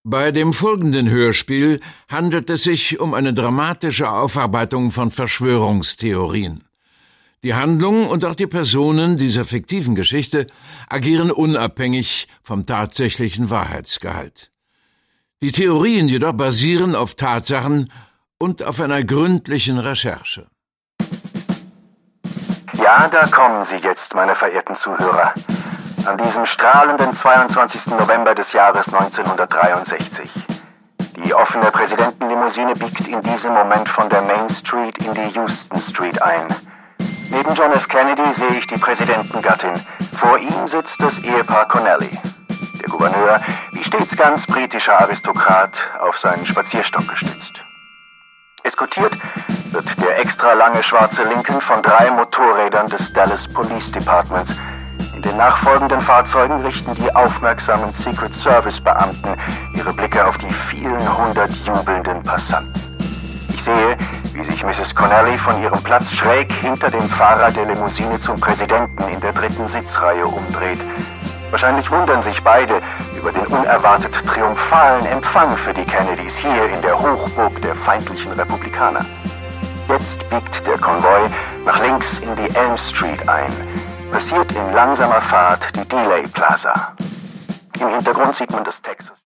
Bei dem folgenden Hörspiel handelt es sich um eine dramatische Aufarbeitung von Verschwörungstheorien. Die Handlung und auch die Personen dieser fiktiven Geschichte agieren unabhängig vom tatsächlichen Wahrheitsgehalt. Die Theorien jedoch basieren auf Tatsachen und auf einer gründlichen Recherche. Ja, da kommen sie jetzt, meine verehrten Zuhörer. An diesem strahlenden 22. November des Jahres 1963. Die offene Präsidentenlimousine biegt in diesem Moment von der Main Street in die Houston Street ein. Neben John F. Kennedy sehe ich die Präsidentengattin. Vor ihm sitzt das Ehepaar Connelly. Der Gouverneur, wie stets ganz britischer Aristokrat, auf seinen Spazierstock gestützt. Eskortiert wird der extra lange schwarze Lincoln von 3 Motorrädern des Dallas Police Departments. In den nachfolgenden Fahrzeugen richten die aufmerksamen Secret Service Beamten ihre Blicke auf die vielen hundert jubelnden Passanten. Ich sehe, wie sich Mrs. Connelly von ihrem Platz schräg hinter dem Fahrer der Limousine zum Präsidenten in der 3. Sitzreihe umdreht. Wahrscheinlich wundern sich beide über den unerwartet triumphalen Empfang für die Kennedys hier in der Hochburg der feindlichen Republikaner. Jetzt biegt der Konvoi nach links in die Elm Street ein, passiert in langsamer Fahrt die Dealey Plaza. Im Hintergrund sieht man das Texas.